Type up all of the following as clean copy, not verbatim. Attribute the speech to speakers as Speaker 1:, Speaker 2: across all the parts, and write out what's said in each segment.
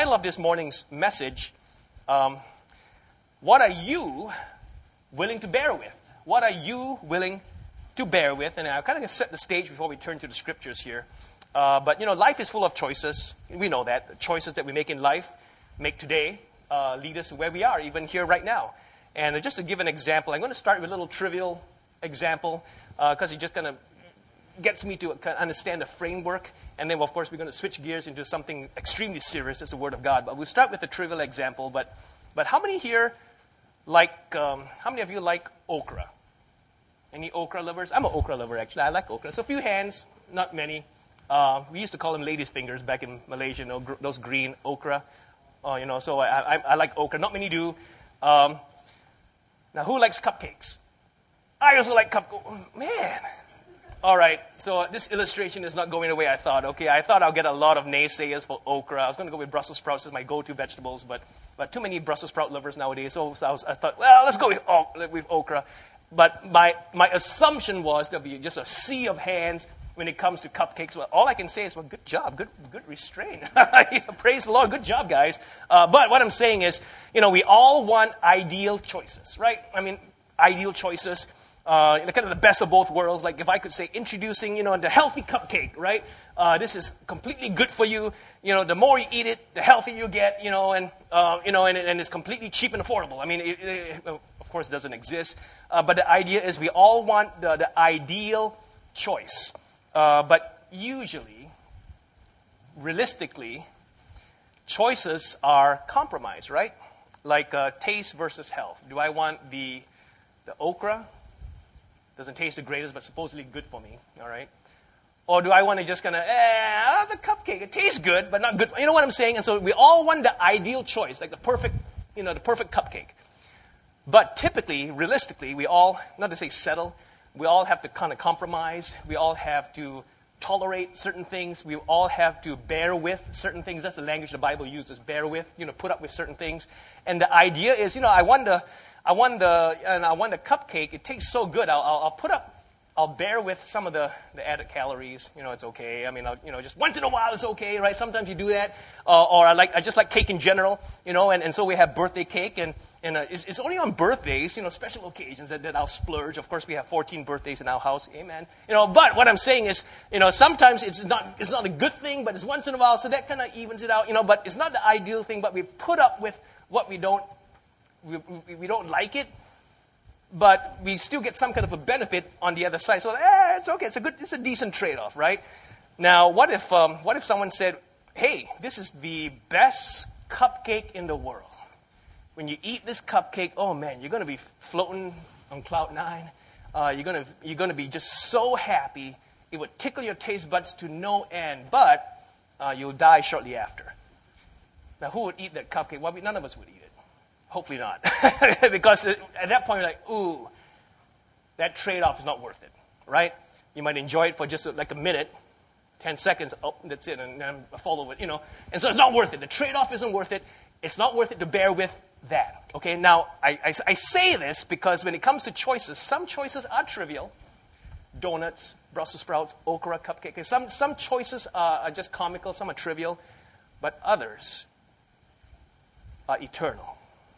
Speaker 1: title of this morning's message, what are you willing to bear with? What are you willing to bear with? And I'm kind of going to set the stage before we turn to the scriptures here. But, life is full of choices. We know that. The choices that we make in life, make today, lead us to where we are, even here right now. And just to give an example, I'm going to start with a little trivial example, because it just kind of gets me to understand the framework. And then, of course, we're going to switch gears into something extremely serious. That's the Word of God. But we'll start with the trivial example. But how many here how many of you like okra? Any okra lovers? I'm an okra lover, actually. I like okra. So a few hands, not many. We used to call them ladies' fingers back in Malaysia, those green okra. So I like okra. Not many do. Now, who likes cupcakes? I also like cupcakes. Oh, man. All right, so this illustration is not going the way I thought. Okay, I thought I'll get a lot of naysayers for okra. I was going to go with Brussels sprouts as my go-to vegetables, but too many Brussels sprout lovers nowadays. So I thought, well, let's go with okra. But my assumption was there'll be just a sea of hands when it comes to cupcakes. Well, all I can say is, well, good job, good restraint. Praise the Lord, good job, guys. But what I'm saying is, we all want ideal choices, right? I mean, ideal choices. Kind of the best of both worlds. Like if I could say, introducing, the healthy cupcake, right? This is completely good for you. The more you eat it, the healthier you get. And it's completely cheap and affordable. I mean, it of course, doesn't exist. But the idea is we all want the ideal choice. But usually, realistically, choices are compromised, right? Like taste versus health. Do I want the okra? Doesn't taste the greatest, but supposedly good for me, all right? Or do I want to just kind of, the cupcake, it tastes good, but not good. You know what I'm saying? And so we all want the ideal choice, like the perfect cupcake. But typically, realistically, we all, not to say settle, we all have to kind of compromise. We all have to tolerate certain things. We all have to bear with certain things. That's the language the Bible uses, bear with, put up with certain things. And the idea is, I want the cupcake. It tastes so good. I'll bear with some of the added calories. It's okay. I mean, just once in a while it's okay, right? Sometimes you do that. Or I just like cake in general, and so we have birthday cake, and it's only on birthdays, special occasions that I'll splurge. Of course, we have 14 birthdays in our house. Amen. But what I'm saying is, sometimes it's not a good thing, but it's once in a while, so that kind of evens it out, but it's not the ideal thing, but we put up with what we don't like it, but we still get some kind of a benefit on the other side. So it's okay. It's a decent trade-off, right? Now, what if someone said, "Hey, this is the best cupcake in the world. When you eat this cupcake, oh man, you're going to be floating on cloud 9. You're going to be just so happy. It would tickle your taste buds to no end, but you'll die shortly after." Now, who would eat that cupcake? Well, none of us would eat it. Hopefully not. Because at that point, you're like, ooh, that trade-off is not worth it, right? You might enjoy it for just like a minute, 10 seconds, oh, that's it, and then follow it, And so it's not worth it. The trade-off isn't worth it. It's not worth it to bear with that, okay? Now, I say this because when it comes to choices, some choices are trivial. Donuts, Brussels sprouts, okra, cupcake. Some choices are just comical, some are trivial, but others are eternal.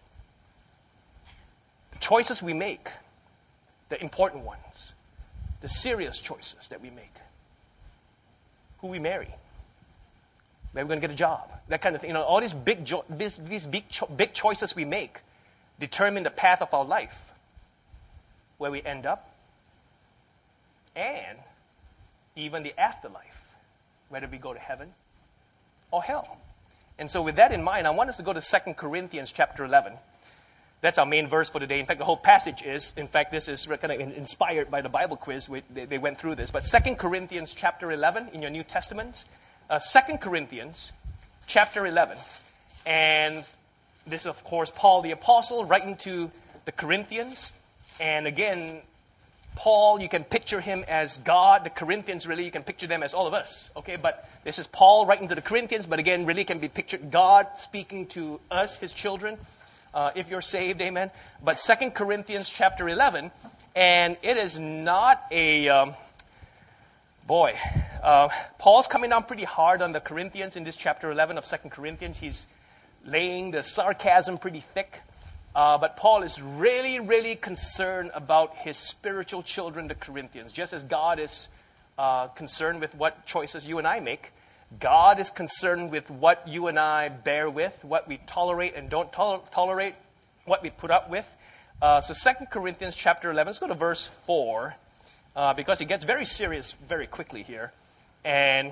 Speaker 1: Choices we make, the important ones, the serious choices that we make, who we marry, where we're going to get a job, that kind of thing. All these big choices we make determine the path of our life, where we end up, and even the afterlife, whether we go to heaven or hell. And so with that in mind, I want us to go to 2 Corinthians chapter 11. That's our main verse for today. In fact, the whole passage is, this is kind of inspired by the Bible quiz. They went through this. But 2 Corinthians chapter 11 in your New Testament. 2 Corinthians chapter 11. And this is, of course, Paul the Apostle writing to the Corinthians. And again, Paul, you can picture him as God. The Corinthians, really, you can picture them as all of us. Okay, but this is Paul writing to the Corinthians. But again, really can be pictured God speaking to us, his children. If you're saved, amen. But 2 Corinthians chapter 11, and it is not a Boy, Paul's coming down pretty hard on the Corinthians in this chapter 11 of 2 Corinthians. He's laying the sarcasm pretty thick. But Paul is really, really concerned about his spiritual children, the Corinthians. Just as God is concerned with what choices you and I make, God is concerned with what you and I bear with, what we tolerate and don't tolerate, what we put up with. So 2 Corinthians chapter 11, let's go to verse 4. Because it gets very serious very quickly here. And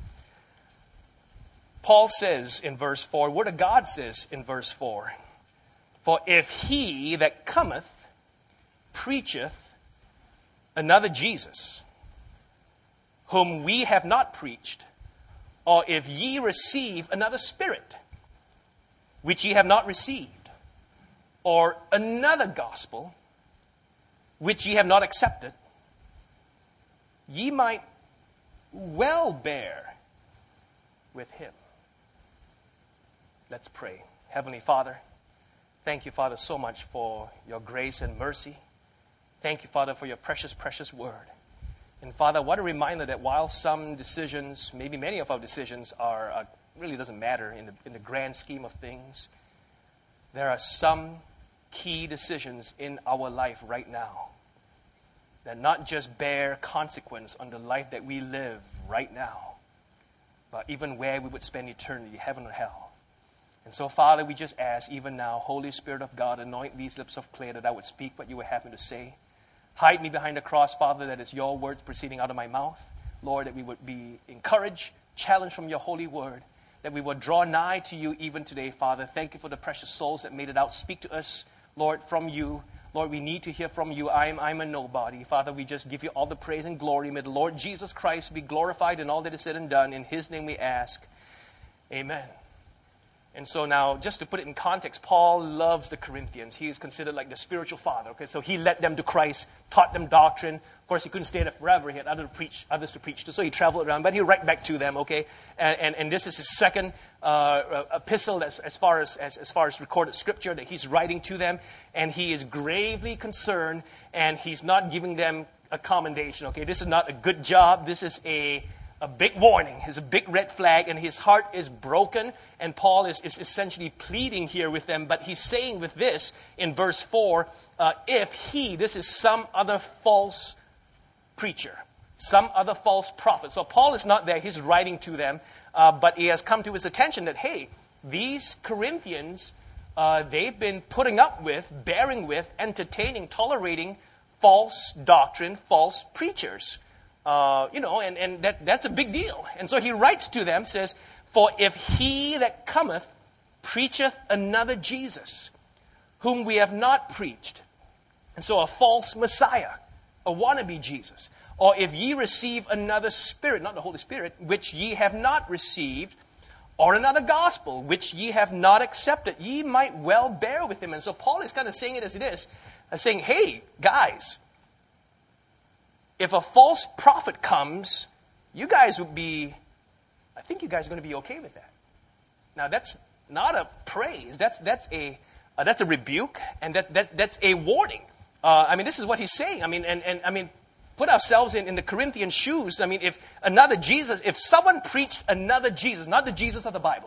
Speaker 1: Paul says in verse 4, Word of God says in verse 4, For if he that cometh preacheth another Jesus, whom we have not preached, or if ye receive another spirit, which ye have not received, or another gospel, which ye have not accepted, ye might well bear with him. Let's pray. Heavenly Father, thank you, Father, so much for your grace and mercy. Thank you, Father, for your precious, precious word. And Father, what a reminder that while some decisions, maybe many of our decisions are really doesn't matter in the grand scheme of things, there are some key decisions in our life right now that not just bear consequence on the life that we live right now, but even where we would spend eternity, heaven or hell. And so, Father, we just ask even now, Holy Spirit of God, anoint these lips of clay that I would speak what you would have me to say. Hide me behind the cross, Father, that is your words proceeding out of my mouth. Lord, that we would be encouraged, challenged from your holy word, that we would draw nigh to you even today, Father. Thank you for the precious souls that made it out. Speak to us, Lord, from you. Lord, we need to hear from you. I'm a nobody. Father, we just give you all the praise and glory. May the Lord Jesus Christ be glorified in all that is said and done. In his name we ask. Amen. And so now, just to put it in context, Paul loves the Corinthians. He is considered like the spiritual father. Okay, so he led them to Christ, taught them doctrine. Of course, he couldn't stay there forever. He had others to preach to. So he traveled around, but he write back to them. Okay, and this is his second epistle as far as recorded scripture that he's writing to them, and he is gravely concerned, and he's not giving them a commendation. Okay, this is not a good job. This is a big warning. It's a big red flag, and his heart is broken, and Paul is essentially pleading here with them, but he's saying with this in verse 4, this is some other false preacher, some other false prophet. So Paul is not there. He's writing to them, but he has come to his attention that, hey, these Corinthians, they've been putting up with, bearing with, entertaining, tolerating false doctrine, false preachers. And that's a big deal. And so he writes to them, says, For if he that cometh preacheth another Jesus, whom we have not preached, and so a false Messiah, a wannabe Jesus, or if ye receive another spirit, not the Holy Spirit, which ye have not received, or another gospel, which ye have not accepted, ye might well bear with him. And so Paul is kind of saying it as it is, saying, hey, guys, if a false prophet comes, you guys would be, I think you guys are going to be okay with that. Now, that's not a praise. That's a rebuke, and that's a warning. This is what he's saying. Put ourselves in the Corinthian shoes. If another Jesus, if someone preached another Jesus, not the Jesus of the Bible,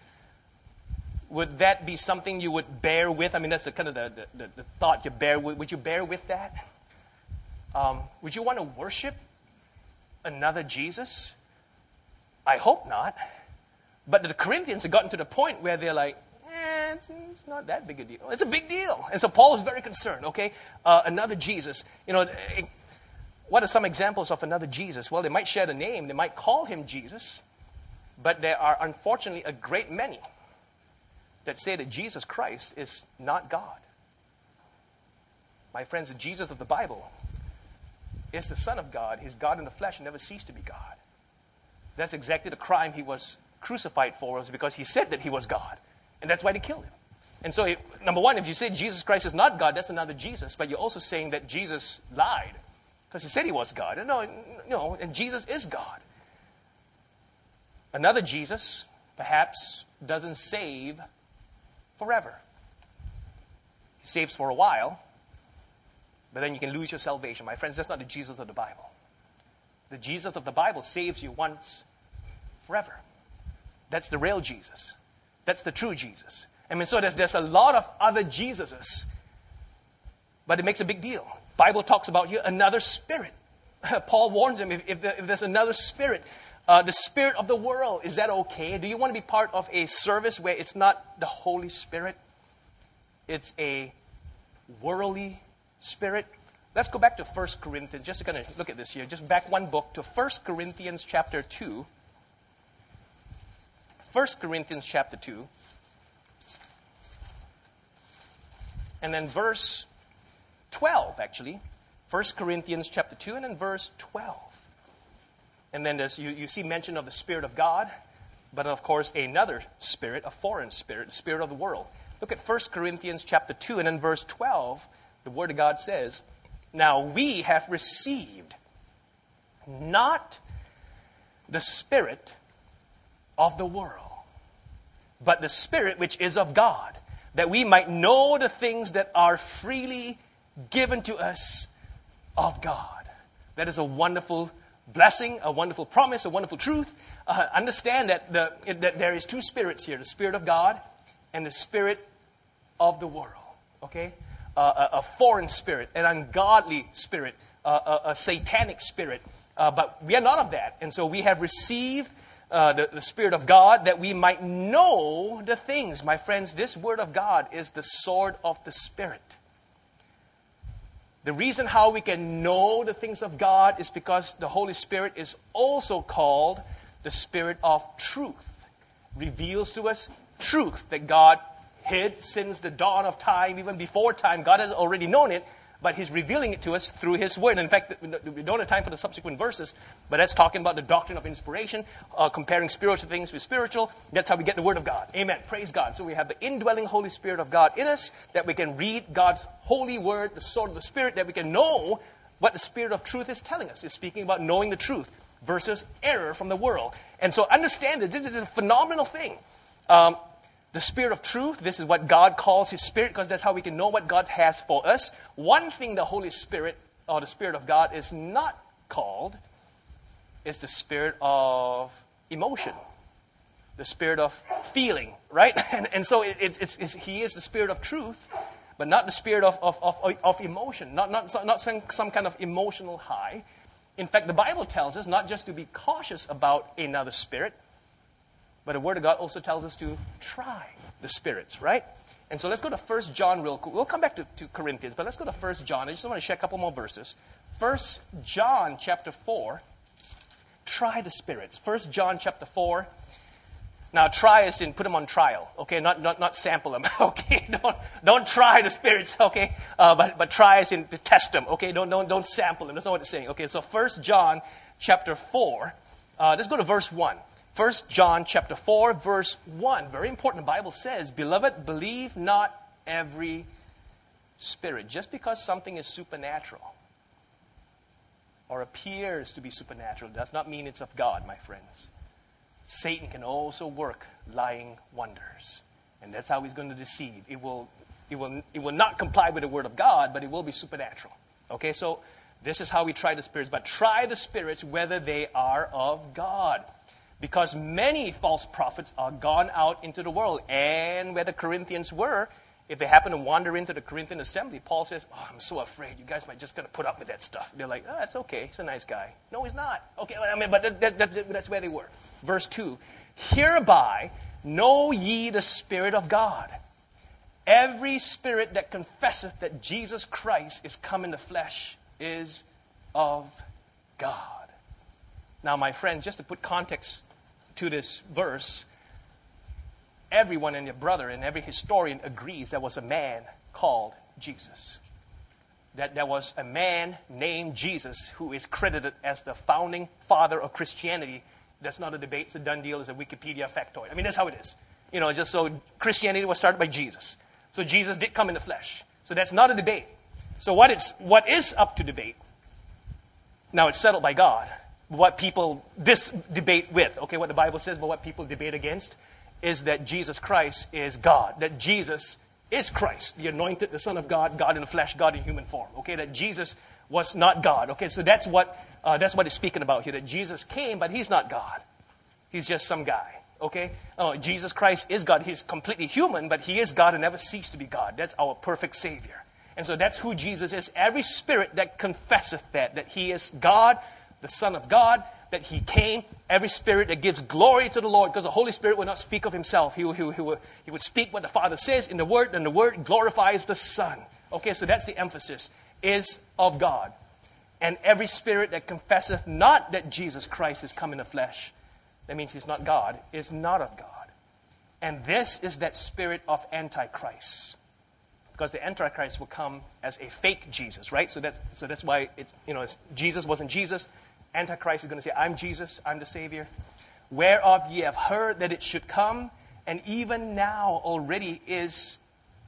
Speaker 1: would that be something you would bear with? That's the kind of the thought you bear with. Would you bear with that? Would you want to worship another Jesus? I hope not. But the Corinthians have gotten to the point where they're like, it's not that big a deal. It's a big deal. And so Paul is very concerned, okay? Another Jesus. What are some examples of another Jesus? Well, they might share the name. They might call him Jesus. But there are, unfortunately, a great many that say that Jesus Christ is not God. My friends, the Jesus of the Bible is the Son of God. He's God in the flesh and never ceased to be God. That's exactly the crime he was crucified for, was because he said that he was God. And that's why they killed him. And so, number one, if you say Jesus Christ is not God, that's another Jesus. But you're also saying that Jesus lied because he said he was God. And Jesus is God. Another Jesus, perhaps, doesn't save forever. He saves for a while, but then you can lose your salvation. My friends, that's not the Jesus of the Bible. The Jesus of the Bible saves you once, forever. That's the real Jesus. That's the true Jesus. I mean, so there's a lot of other Jesuses, but it makes a big deal. Bible talks about here another spirit. Paul warns him, if there's another spirit, the spirit of the world, is that okay? Do you want to be part of a service where it's not the Holy Spirit? It's a worldly spirit. Let's go back to 1 Corinthians, just to kind of look at this here. Just back one book to 1 Corinthians chapter 2. 1 Corinthians chapter 2. And then verse 12, actually. 1 Corinthians chapter 2 and then verse 12. And then you see mention of the Spirit of God, but of course another spirit, a foreign spirit, the spirit of the world. Look at 1 Corinthians chapter 2 and then verse 12. The Word of God says, "Now we have received not the spirit of the world, but the Spirit which is of God, that we might know the things that are freely given to us of God." That is a wonderful blessing, a wonderful promise, a wonderful truth. Understand that there is two spirits here, the Spirit of God and the spirit of the world. Okay? A foreign spirit, an ungodly spirit, a satanic spirit. But we are none of that. And so we have received the Spirit of God that we might know the things. My friends, this Word of God is the sword of the Spirit. The reason how we can know the things of God is because the Holy Spirit is also called the Spirit of truth. Reveals to us truth that God hid since the dawn of time, even before time. God has already known it, but He's revealing it to us through His Word. In fact, we don't have time for the subsequent verses, but that's talking about the doctrine of inspiration, comparing spiritual things with spiritual. That's how we get the Word of God. Amen. Praise God. So we have the indwelling Holy Spirit of God in us, that we can read God's holy Word, the sword of the Spirit, that we can know what the Spirit of truth is telling us. It's speaking about knowing the truth versus error from the world. And so understand that this is a phenomenal thing. The Spirit of truth, this is what God calls His Spirit, because that's how we can know what God has for us. One thing the Holy Spirit, or the Spirit of God, is not called is the spirit of emotion, the spirit of feeling, right? And so He is the Spirit of truth, but not the spirit of emotion, not some kind of emotional high. In fact, the Bible tells us not just to be cautious about another spirit, but the Word of God also tells us to try the spirits, right? And so let's go to 1 John real quick. We'll come back to Corinthians, but let's go to 1 John. I just want to share a couple more verses. 1 John chapter 4, try the spirits. 1 John chapter 4. Now, try is in put them on trial, okay? Not sample them, okay? Don't try the spirits, okay? But try is in to test them, okay? Don't sample them. That's not what it's saying. Okay, so 1 John chapter 4. Let's go to verse 1. 1 John chapter 4, verse 1. Very important. The Bible says, "Beloved, believe not every spirit." Just because something is supernatural or appears to be supernatural does not mean it's of God, my friends. Satan can also work lying wonders. And that's how he's going to deceive. It will not comply with the Word of God, but it will be supernatural. Okay, so this is how we try the spirits. But try the spirits whether they are of God. Because many false prophets are gone out into the world. And where the Corinthians were, if they happen to wander into the Corinthian assembly, Paul says, "Oh, I'm so afraid. You guys might just going to put up with that stuff." They're like, "Oh, that's okay. He's a nice guy." No, he's not. Okay, I mean, but that's where they were. Verse 2, "Hereby know ye the Spirit of God. Every spirit that confesseth that Jesus Christ is come in the flesh is of God." Now, my friend, just to put context to this verse, everyone and your brother and every historian agrees there was a man called Jesus. That there was a man named Jesus who is credited as the founding father of Christianity. That's not a debate. It's a done deal. It's a Wikipedia factoid. I mean, that's how it is. You know, just so Christianity was started by Jesus. So Jesus did come in the flesh. So that's not a debate. So what is up to debate? Now it's settled by God. What people debate with, okay, what the Bible says, but what people debate against is that Jesus Christ is God. That Jesus is Christ, the anointed, the Son of God, God in the flesh, God in human form. Okay, that Jesus was not God. Okay, so that's what it's speaking about here, that Jesus came, but he's not God. He's just some guy. Okay? Jesus Christ is God. He's completely human, but he is God and never ceased to be God. That's our perfect Savior. And so that's who Jesus is. Every spirit that confesseth that he is God, the Son of God, that he came, every spirit that gives glory to the Lord, because the Holy Spirit will not speak of himself. He would speak what the Father says in the Word, and the Word glorifies the Son. Okay, so that's the emphasis, is of God. And every spirit that confesseth not that Jesus Christ is come in the flesh, that means he's not God, is not of God. And this is that spirit of Antichrist. Because the Antichrist will come as a fake Jesus, right? So that's why Jesus wasn't Jesus. Antichrist is going to say, I'm Jesus, I'm the Savior. Whereof ye have heard that it should come, and even now already is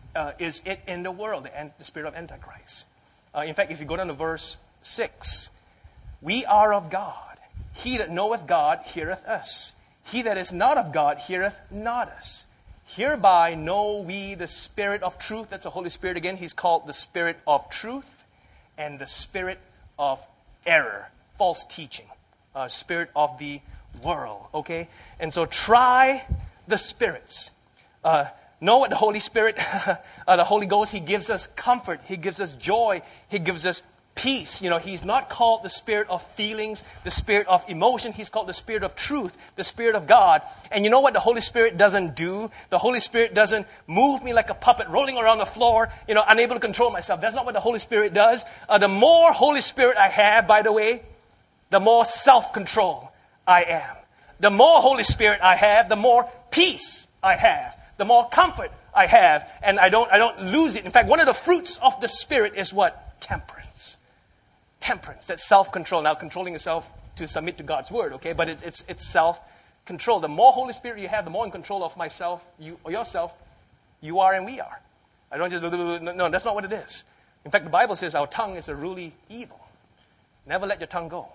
Speaker 1: it in the world, the spirit of Antichrist. In fact, if you go down to verse 6, we are of God. He that knoweth God heareth us. He that is not of God heareth not us. Hereby know we the Spirit of truth. That's the Holy Spirit again. He's called the Spirit of truth and the Spirit of error, false teaching, spirit of the world. Okay? And so try the spirits. Know what the Holy Spirit, the Holy Ghost, he gives us comfort. He gives us joy. He gives us peace. He's not called the spirit of feelings, the spirit of emotion. He's called the Spirit of truth, the Spirit of God. And you know what the Holy Spirit doesn't do? The Holy Spirit doesn't move me like a puppet rolling around the floor, unable to control myself. That's not what the Holy Spirit does. The more Holy Spirit I have, by the way, the more self-control I am. The more Holy Spirit I have, the more peace I have. The more comfort I have. And I don't lose it. In fact, one of the fruits of the Spirit is what? Temperance. Temperance, that's self-control. Now, controlling yourself to submit to God's word, okay? But it's self-control. The more Holy Spirit you have, the more in control of yourself you are and we are. I don't just, no, that's not what it is. In fact, the Bible says our tongue is a ruling evil. Never let your tongue go.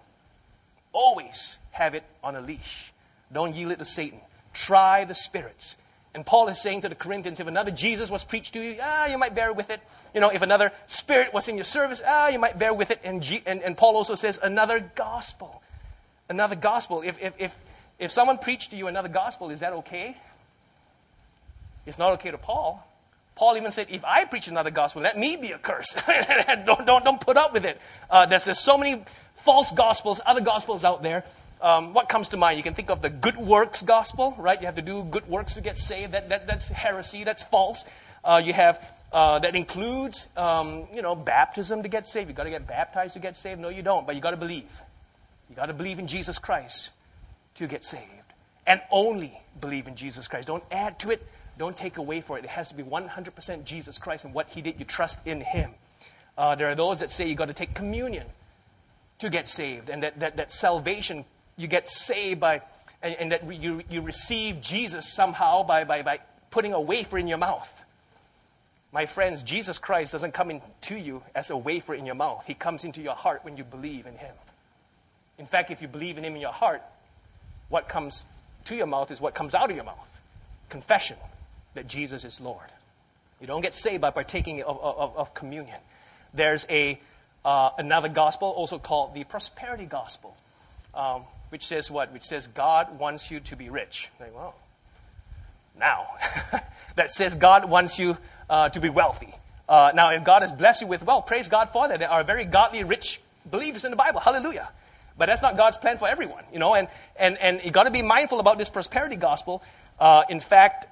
Speaker 1: Always have it on a leash. Don't yield it to Satan. Try the spirits. And Paul is saying to the Corinthians, if another Jesus was preached to you, you might bear with it. If another spirit was in your service, you might bear with it. And Paul also says another gospel. Another gospel. If someone preached to you another gospel, is that okay? It's not okay to Paul. Paul even said, if I preach another gospel, let me be accursed. don't put up with it. There's so many false gospels, other gospels out there. What comes to mind? You can think of the good works gospel, right? You have to do good works to get saved. That's heresy. That's false. You have that includes, baptism to get saved. You got to get baptized to get saved. No, you don't. But you got to believe. You got to believe in Jesus Christ to get saved, and only believe in Jesus Christ. Don't add to it. Don't take away for it. It has to be 100% Jesus Christ and what He did. You trust in Him. There are those that say you got to take communion to get saved, and that salvation. You get saved by, and that you receive Jesus somehow by putting a wafer in your mouth. My friends, Jesus Christ doesn't come into you as a wafer in your mouth. He comes into your heart when you believe in Him. In fact, if you believe in Him in your heart, what comes to your mouth is what comes out of your mouth. Confession that Jesus is Lord. You don't get saved by partaking of communion. There's another gospel also called the prosperity gospel. Which says what? Which says God wants you to be rich. Like, well, now. That says God wants you to be wealthy. Now, if God has blessed you with wealth, praise God for that. There are very godly, rich believers in the Bible. Hallelujah. But that's not God's plan for everyone, and you got to be mindful about this prosperity gospel. In fact,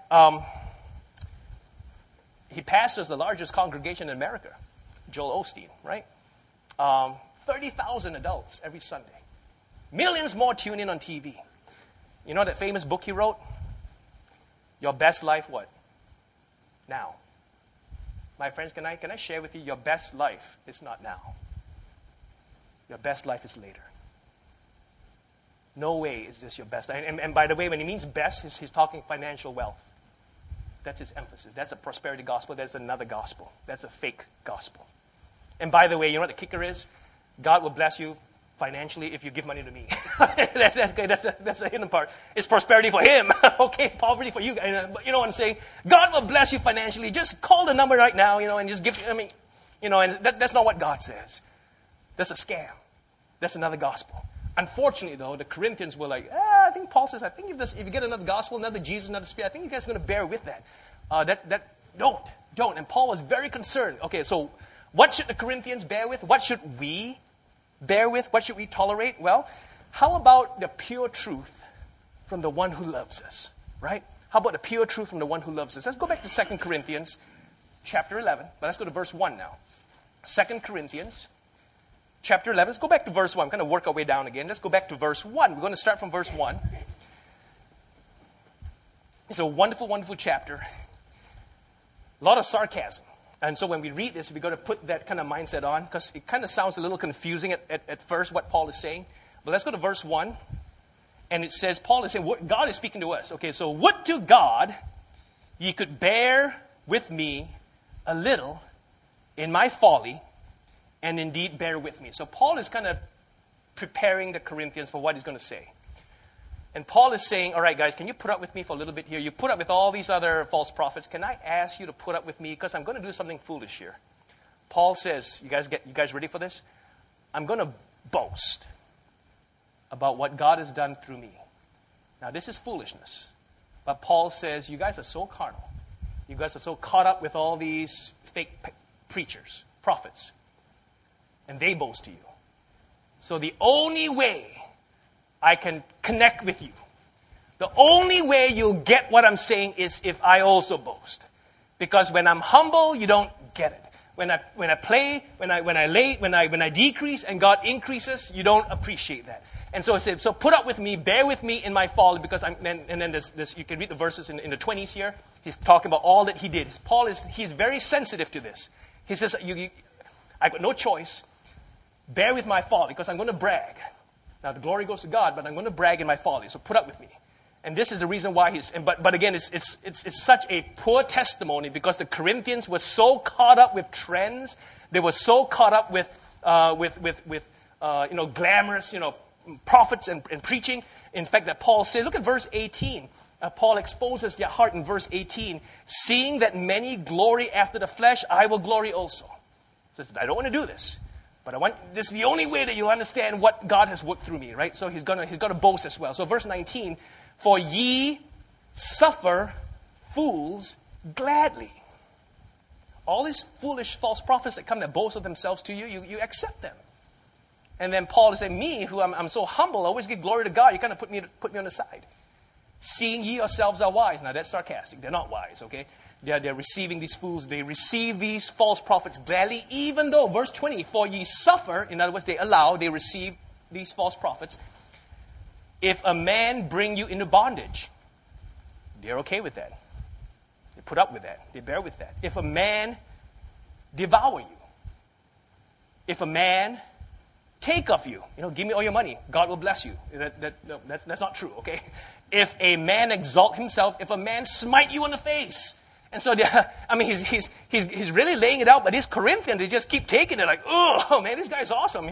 Speaker 1: he pastors the largest congregation in America, Joel Osteen, right? 30,000 adults every Sunday. Millions more tune in on TV. You know that famous book he wrote? Your best life what? Now. My friends, can I share with you, your best life is not now. Your best life is later. No way is this your best life. And by the way, when he means best, he's talking financial wealth. That's his emphasis. That's a prosperity gospel. That's another gospel. That's a fake gospel. And by the way, you know what the kicker is? God will bless you financially if you give money to me. That's a hidden part. It's prosperity for him. Okay, poverty for you. But you know what I'm saying? God will bless you financially. Just call the number right now, and just give. And that's not what God says. That's a scam. That's another gospel. Unfortunately, though, the Corinthians were like, I think Paul says, I think if you get another gospel, another Jesus, another Spirit, I think you guys are going to bear with that. Don't. And Paul was very concerned. Okay, so what should the Corinthians bear with? What should we bear with? What should we tolerate? Well, how about the pure truth from the one who loves us, right? How about the pure truth from the one who loves us? Let's go back to 2 Corinthians chapter 11, but let's go to verse 1 now. 2 Corinthians chapter 11. Let's go back to verse 1. I'm going to work our way down again. Let's go back to verse 1. We're going to start from verse 1. It's a wonderful, wonderful chapter. A lot of sarcasm. And so when we read this, we've got to put that kind of mindset on because it kind of sounds a little confusing at first what Paul is saying. But let's go to verse 1. And it says, Paul is saying, God is speaking to us. Okay, so would to God ye could bear with me a little in my folly, and indeed bear with me. So Paul is kind of preparing the Corinthians for what he's going to say. And Paul is saying, all right, guys, can you put up with me for a little bit here? You put up with all these other false prophets. Can I ask you to put up with me? Because I'm going to do something foolish here. Paul says, you guys ready for this? I'm going to boast about what God has done through me. Now, this is foolishness. But Paul says, you guys are so carnal. You guys are so caught up with all these fake preachers, prophets. And they boast to you. So the only way I can connect with you, the only way you'll get what I'm saying is if I also boast. Because when I'm humble, you don't get it. When I decrease and God increases, you don't appreciate that. And so it said, so put up with me, bear with me in my folly, because this you can read the verses in the 20s here. He's talking about all that he did. He's very sensitive to this. He says, I got no choice. Bear with my folly, because I'm going to brag. Now the glory goes to God, but I'm going to brag in my folly. So put up with me. And this is the reason why but again, it's such a poor testimony because the Corinthians were so caught up with trends. They were so caught up with glamorous, prophets and preaching. In fact, that Paul said, look at verse 18. Paul exposes their heart in verse 18. Seeing that many glory after the flesh, I will glory also. He says, I don't want to do this. But this is the only way that you'll understand what God has worked through me, right? So he's gonna boast as well. So verse 19, for ye suffer fools gladly. All these foolish false prophets that come that boast of themselves to you, you accept them. And then Paul is saying, me, who I'm so humble, I always give glory to God, you kind of put me on the side. Seeing ye yourselves are wise. Now that's sarcastic. They're not wise, okay? They're receiving these fools. They receive these false prophets gladly, even though, verse 20, for ye suffer, in other words, they receive these false prophets. If a man bring you into bondage, they're okay with that. They put up with that. They bear with that. If a man devour you, if a man take of you, give me all your money, God will bless you. That's not true, okay? If a man exalt himself, if a man smite you on the face. And so, he's really laying it out, but these Corinthians, they just keep taking it like, oh man, this guy's awesome,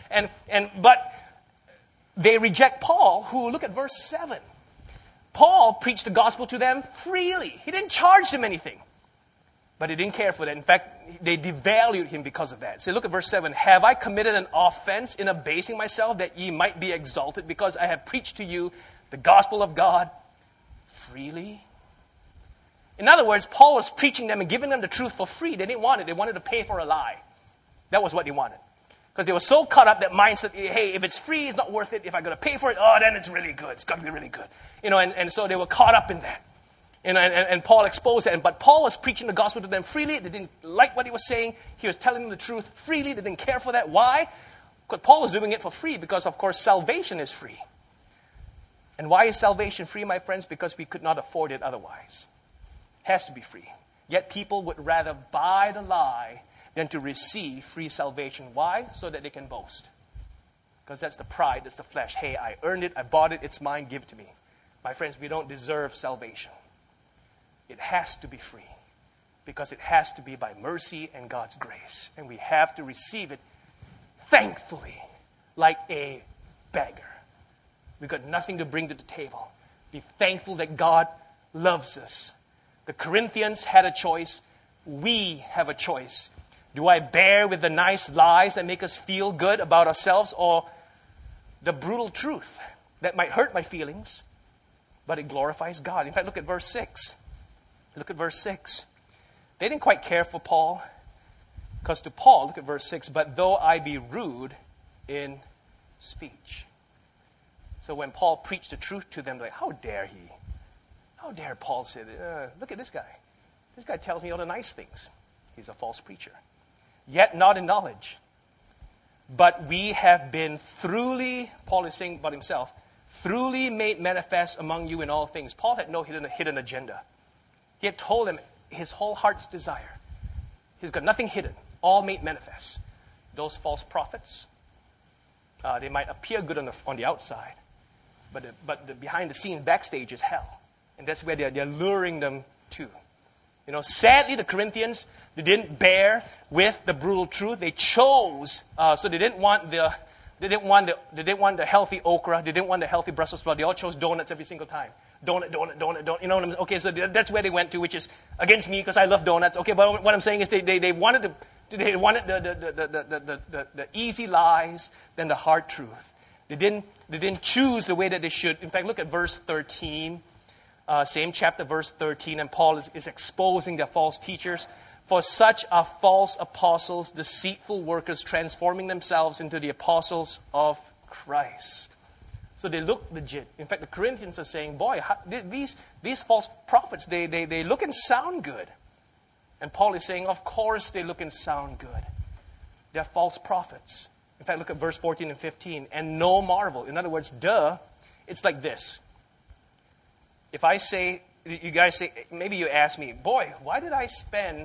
Speaker 1: but they reject Paul, who, look at verse 7. Paul preached the gospel to them freely. He didn't charge them anything. But he didn't care for that. In fact, they devalued him because of that. So look at verse 7. Have I committed an offense in abasing myself that ye might be exalted because I have preached to you the gospel of God freely? In other words, Paul was preaching them and giving them the truth for free. They didn't want it. They wanted to pay for a lie. That was what they wanted. Because they were so caught up that mindset, hey, if it's free, it's not worth it. If I'm going to pay for it, then it's really good. It's got to be really good. And so they were caught up in that. And Paul exposed that. But Paul was preaching the gospel to them freely. They didn't like what he was saying. He was telling them the truth freely. They didn't care for that. Why? Because Paul was doing it for free because, of course, salvation is free. And why is salvation free, my friends? Because we could not afford it otherwise. It has to be free. Yet people would rather buy the lie than to receive free salvation. Why? So that they can boast. Because that's the pride, that's the flesh. Hey, I earned it, I bought it, it's mine, give it to me. My friends, we don't deserve salvation. It has to be free. Because it has to be by mercy and God's grace. And we have to receive it thankfully, like a beggar. We've got nothing to bring to the table. Be thankful that God loves us. The Corinthians had a choice. We have a choice. Do I bear with the nice lies that make us feel good about ourselves, or the brutal truth that might hurt my feelings, but it glorifies God? In fact, look at verse 6. Look at verse 6. They didn't quite care for Paul, because to Paul, look at verse 6, but though I be rude in speech. So when Paul preached the truth to them, they're like, how dare he? How dare Paul say that? Look at this guy. This guy tells me all the nice things. He's a false preacher. Yet not in knowledge. But we have been throughly, Paul is saying about himself, throughly made manifest among you in all things. Paul had no hidden agenda. He had told them his whole heart's desire. He's got nothing hidden. All made manifest. Those false prophets, they might appear good on the outside, but the behind the scenes, backstage is hell. And that's where they're luring them to. You know, sadly, the Corinthians, they didn't bear with the brutal truth. They chose, so they didn't want the healthy okra. They didn't want the healthy Brussels sprout. They all chose donuts every single time. Donut. You know what I'm saying? Okay, so that's where they went to, which is against me because I love donuts. Okay, but what I'm saying is they wanted the easy lies than the hard truth. They didn't choose the way that they should. In fact, look at verse 13. Same chapter, verse 13, and Paul is exposing the false teachers. For such are false apostles, deceitful workers, transforming themselves into the apostles of Christ. So they look legit. In fact, the Corinthians are saying, boy, these false prophets, they look and sound good. And Paul is saying, of course they look and sound good. They're false prophets. In fact, look at verse 14 and 15. And no marvel. In other words, duh, it's like this. If I say, you guys say, maybe you ask me, boy, why did I spend,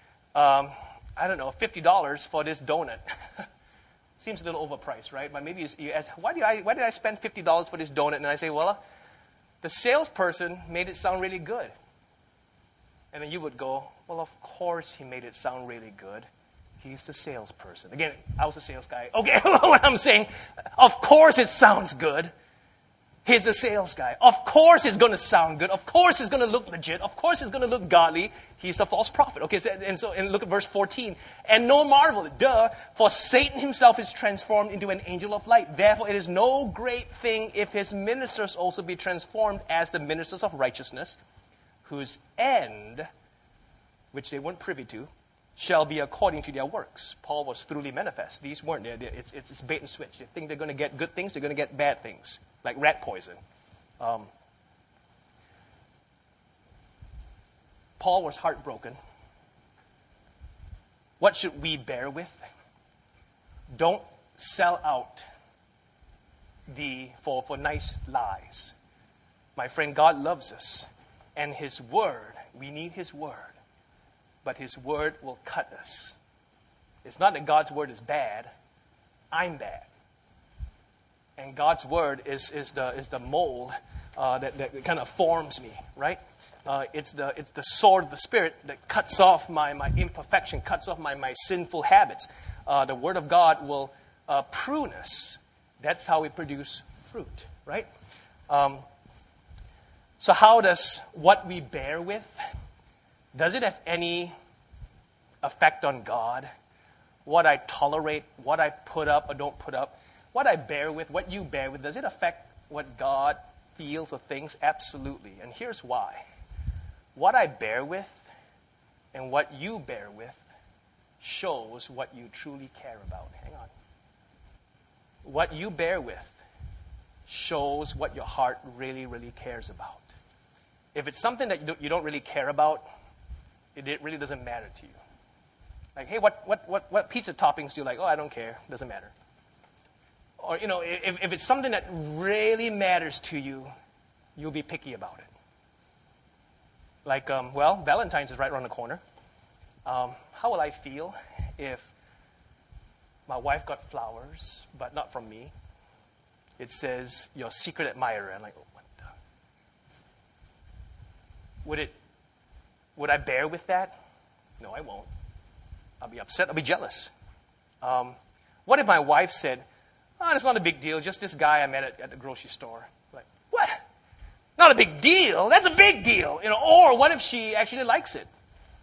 Speaker 1: $50 for this donut? Seems a little overpriced, right? But maybe you ask, why did I spend $50 for this donut? And I say, well, the salesperson made it sound really good. And then you would go, well, of course he made it sound really good. He's the salesperson. Again, I was a sales guy. Okay, what I'm saying, of course it sounds good. He's the sales guy. Of course it's going to sound good. Of course it's going to look legit. Of course it's going to look godly. He's the false prophet. Okay, and look at verse 14. And no marvel, duh, for Satan himself is transformed into an angel of light. Therefore it is no great thing if his ministers also be transformed as the ministers of righteousness, whose end, which they weren't privy to, shall be according to their works. Paul was thoroughly manifest. These weren't there. It's bait and switch. They think they're going to get good things, they're going to get bad things. Like rat poison. Paul was heartbroken. What should we bear with? Don't sell out for nice lies. My friend, God loves us. And His Word, we need His Word. But His Word will cut us. It's not that God's Word is bad. I'm bad. And God's Word is the mold that kind of forms me, right? It's the sword of the Spirit that cuts off my imperfection, cuts off my sinful habits. The Word of God will prune us. That's how we produce fruit, right? So how does what we bear with, does it have any effect on God? What I tolerate, what I put up or don't put up? What I bear with, what you bear with, does it affect what God feels or thinks? Absolutely. And here's why. What I bear with and what you bear with shows what you truly care about. Hang on. What you bear with shows what your heart really, really cares about. If it's something that you don't really care about, it really doesn't matter to you. Like, hey, what pizza toppings do you like? Oh, I don't care. Doesn't matter. Or, if it's something that really matters to you, you'll be picky about it. Like, Valentine's is right around the corner. How will I feel if my wife got flowers, but not from me? It says, your secret admirer. I'm like, oh, what the? Would I bear with that? No, I won't. I'll be upset. I'll be jealous. What if my wife said, oh, it's not a big deal. Just this guy I met at the grocery store. Like, what? Not a big deal? That's a big deal. Or what if she actually likes it?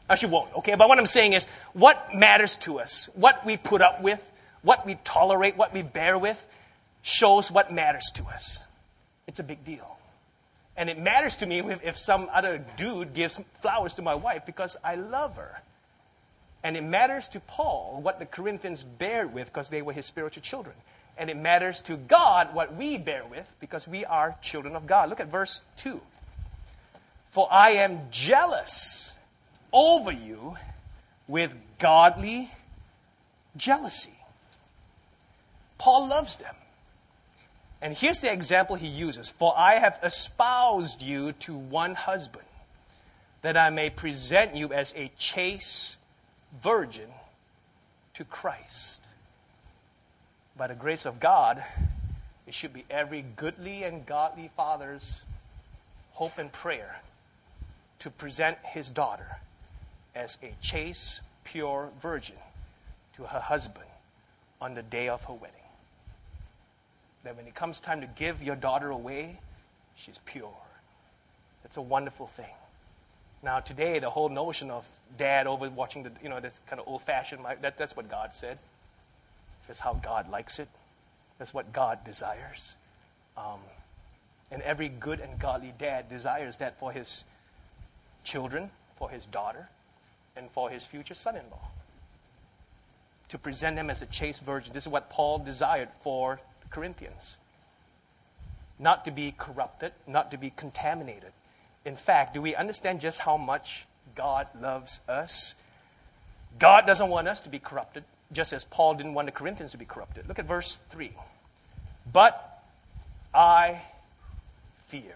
Speaker 1: She won't, okay? But what I'm saying is, what matters to us, what we put up with, what we tolerate, what we bear with, shows what matters to us. It's a big deal. And it matters to me if some other dude gives flowers to my wife because I love her. And it matters to Paul what the Corinthians bear with because they were his spiritual children. And it matters to God what we bear with because we are children of God. Look at verse 2. For I am jealous over you with godly jealousy. Paul loves them. And here's the example he uses. For I have espoused you to one husband, that I may present you as a chaste virgin to Christ. By the grace of God, it should be every goodly and godly father's hope and prayer to present his daughter as a chaste, pure virgin to her husband on the day of her wedding. That when it comes time to give your daughter away, she's pure. That's a wonderful thing. Now today, the whole notion of dad over watching this kind of old-fashioned, that's what God said. That's how God likes it. That's what God desires. And every good and godly dad desires that for his children, for his daughter, and for his future son-in-law. To present them as a chaste virgin. This is what Paul desired for the Corinthians. Not to be corrupted, not to be contaminated. In fact, do we understand just how much God loves us? God doesn't want us to be corrupted, just as Paul didn't want the Corinthians to be corrupted. Look at verse 3. But I fear.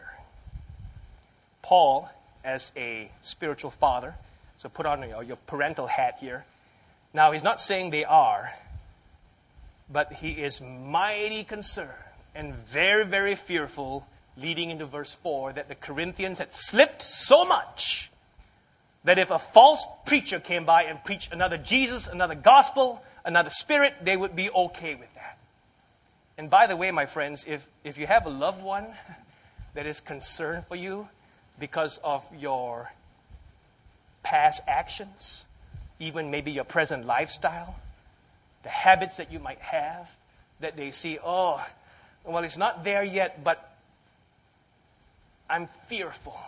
Speaker 1: Paul, as a spiritual father, so put on your parental hat here. Now, he's not saying they are, but he is mighty concerned and very, very fearful, leading into verse 4, that the Corinthians had slipped so much that if a false preacher came by and preached another Jesus, another gospel, another spirit, they would be okay with that. And by the way, my friends, if you have a loved one that is concerned for you because of your past actions, even maybe your present lifestyle, the habits that you might have, that they see, oh, well, it's not there yet, but I'm fearful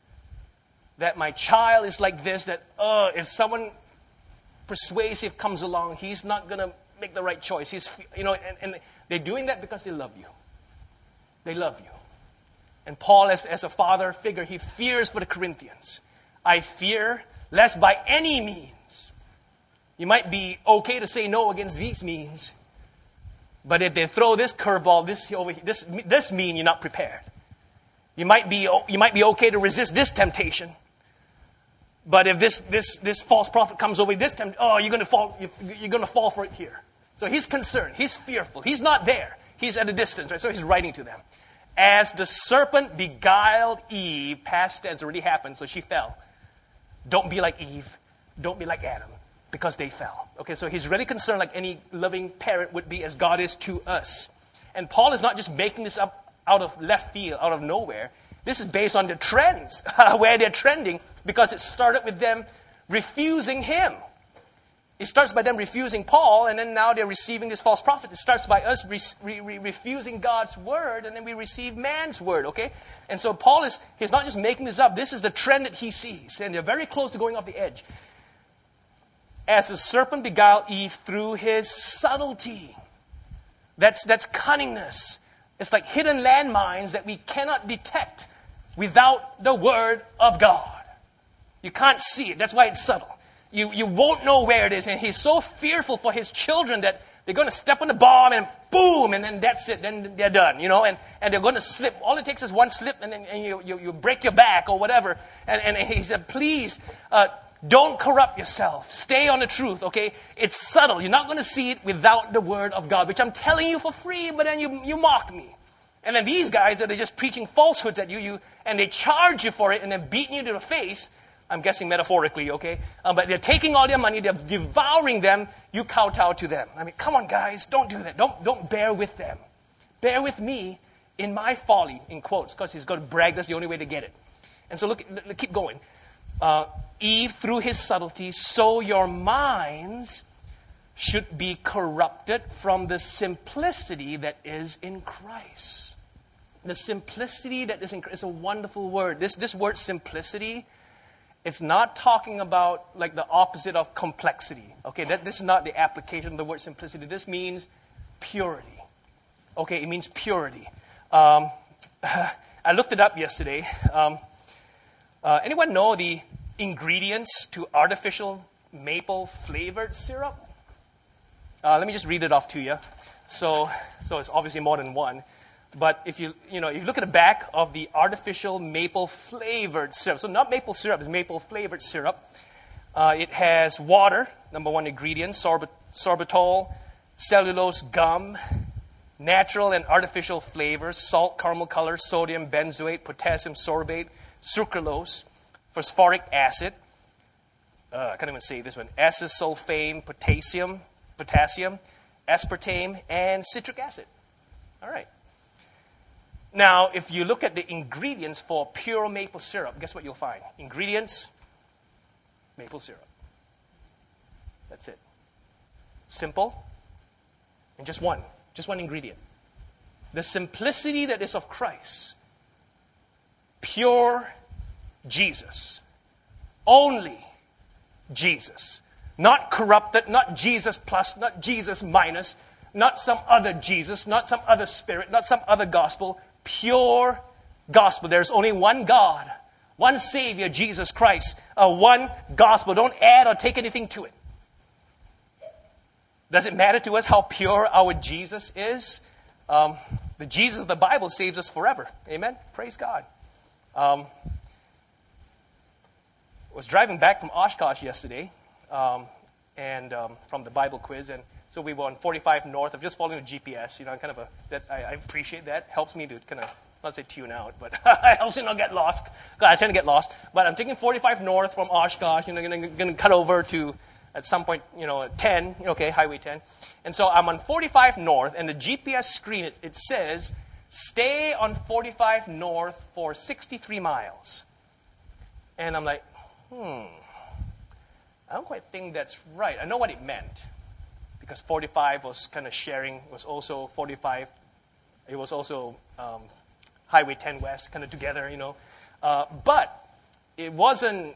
Speaker 1: that my child is like this, that, if someone persuasive comes along, he's not going to make the right choice. And they're doing that because they love you. They love you. And Paul, as a father figure, he fears for the Corinthians. I fear lest by any means, you might be okay to say no against these means, but if they throw this curveball, this mean you're not prepared. You might be okay to resist this temptation, but if this false prophet comes over this time, you're going to fall for it here. So he's concerned. He's fearful. He's not there. He's at a distance, right? So he's writing to them. As the serpent beguiled Eve, past tense already happened, so she fell. Don't be like Eve. Don't be like Adam, because they fell. Okay, so he's really concerned like any loving parent would be, as God is to us. And Paul is not just making this up out of left field, out of nowhere. This is based on the trends, where they're trending, because it started with them refusing him. It starts by them refusing Paul, and then now they're receiving this false prophet. It starts by us refusing God's word, and then we receive man's word, okay? And so Paul he's not just making this up. This is the trend that he sees, and they're very close to going off the edge. As the serpent beguiled Eve through his subtlety. That's cunningness. It's like hidden landmines that we cannot detect without the word of God. You can't see it. That's why it's subtle. You won't know where it is. And he's so fearful for his children that they're going to step on the bomb and boom, and then that's it. Then they're done, and they're going to slip. All it takes is one slip, and then you break your back or whatever. And he said, please, don't corrupt yourself. Stay on the truth, okay? It's subtle. You're not going to see it without the word of God, which I'm telling you for free, but then you mock me. And then these guys that are just preaching falsehoods at you, and they charge you for it, and then beating you to the face. I'm guessing metaphorically, okay? But they're taking all their money, they're devouring them, you kowtow to them. I mean, come on, guys, don't do that. Don't bear with them. Bear with me in my folly, in quotes, because he's going to brag. That's the only way to get it. And so keep going. Eve through his subtlety, so your minds should be corrupted from the simplicity that is in Christ. The simplicity that is in Christ is a wonderful word. This word simplicity, it's not talking about like the opposite of complexity. Okay, this is not the application of the word simplicity. This means purity. Okay, it means purity. I looked it up yesterday. Anyone know the ingredients to artificial maple flavored syrup? Let me just read it off to you. So it's obviously more than one. But if you look at the back of the artificial maple flavored syrup, so not maple syrup, it's maple flavored syrup. It has water, number one ingredient, sorbitol, cellulose gum, natural and artificial flavors, salt, caramel color, sodium benzoate, potassium sorbate, sucralose, phosphoric acid, I can't even say this one, acesulfame, potassium, aspartame, and citric acid. All right. Now, if you look at the ingredients for pure maple syrup, guess what you'll find? Ingredients, maple syrup. That's it. Simple, and just one ingredient. The simplicity that is of Christ. Pure Jesus. Only Jesus. Not corrupted, not Jesus plus, not Jesus minus, not some other Jesus, not some other spirit, not some other gospel. Pure gospel. There's only one God, one Savior, Jesus Christ. One gospel. Don't add or take anything to it. Does it matter to us how pure our Jesus is? The Jesus of the Bible saves us forever. Amen? Praise God. Was driving back from Oshkosh yesterday, and from the Bible quiz, and so we were on 45 North. I'm just following the GPS, I appreciate that. Helps me to kind of, not say tune out, but it helps me not get lost. I tend to get lost. But I'm taking 45 North from Oshkosh, going to cut over to, at some point, 10, Highway 10. And so I'm on 45 North, and the GPS screen, it says, stay on 45 North for 63 miles. And I'm like, I don't quite think that's right. I know what it meant. Because 45 was kind of sharing, was also 45. It was also Highway 10 West, kind of together, But it wasn't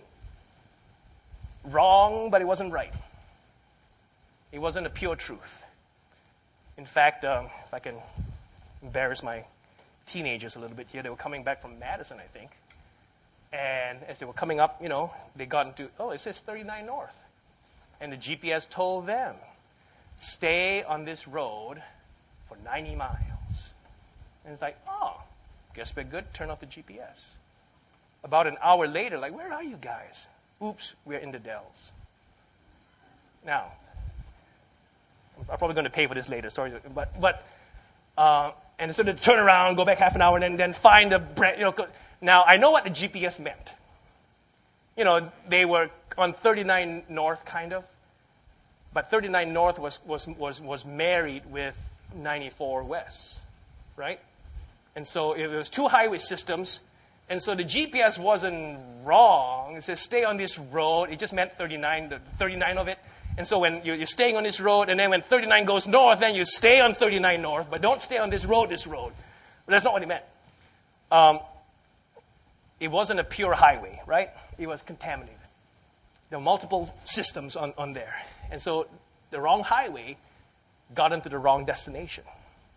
Speaker 1: wrong, but it wasn't right. It wasn't a pure truth. In fact, if I can embarrass my teenagers a little bit here, they were coming back from Madison, I think. And as they were coming up, they got into, it says 39 North. And the GPS told them, stay on this road for 90 miles. And it's like, guess we're good. Turn off the GPS. About an hour later, like, where are you guys? Oops, we're in the Dells. Now, I'm probably going to pay for this later. Sorry, but and so to turn around, go back half an hour, and then find a brand. Now I know what the GPS meant. They were on 39 North, kind of. But 39 North was married with 94 West, right? And so it was two highway systems. And so the GPS wasn't wrong. It says stay on this road. It just meant 39, the 39 of it. And so when you're staying on this road, and then when 39 goes north, then you stay on 39 North, but don't stay on this road. But that's not what it meant. It wasn't a pure highway, right? It was contaminated. There were multiple systems on there. And so the wrong highway got into the wrong destination.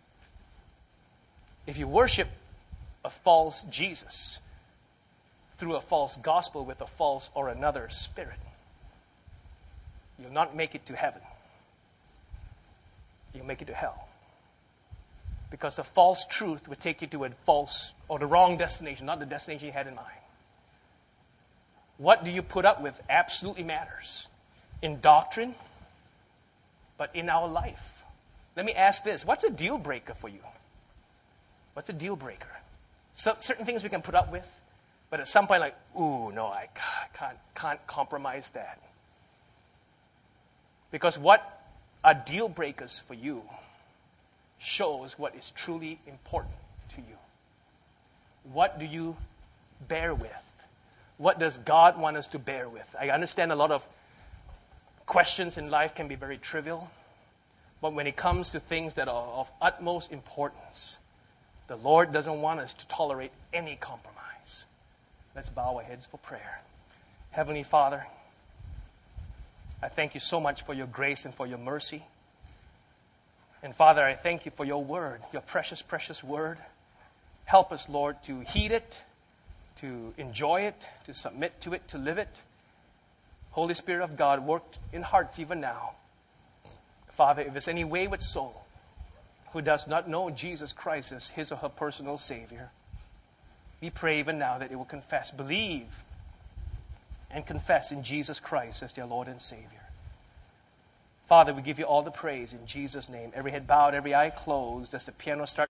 Speaker 1: If you worship a false Jesus through a false gospel with a false or another spirit, you'll not make it to heaven. You'll make it to hell. Because the false truth would take you to a false or the wrong destination, not the destination you had in mind. What do you put up with absolutely matters. In doctrine, but in our life. Let me ask this. What's a deal breaker for you? What's a deal breaker? So, certain things we can put up with, but at some point like, ooh, no, I can't compromise that. Because what are deal breakers for you shows what is truly important to you. What do you bear with? What does God want us to bear with? I understand a lot of questions in life can be very trivial, but when it comes to things that are of utmost importance, the Lord doesn't want us to tolerate any compromise. Let's bow our heads for prayer. Heavenly Father, I thank you so much for your grace and for your mercy. And Father, I thank you for your word, your precious, precious word. Help us, Lord, to heed it, to enjoy it, to submit to it, to live it. Holy Spirit of God, work in hearts even now. Father, if there's any wayward soul who does not know Jesus Christ as his or her personal Savior, we pray even now that it will confess, believe, and confess in Jesus Christ as their Lord and Savior. Father, we give you all the praise in Jesus' name. Every head bowed, every eye closed as the piano starts.